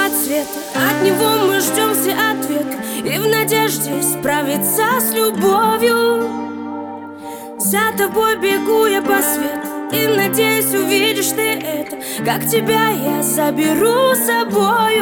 от света, от него мы ждем все ответы, и в надежде справиться с любовью. За тобой бегу я по свету, и надеюсь, увидишь ты это, как тебя я заберу с собой.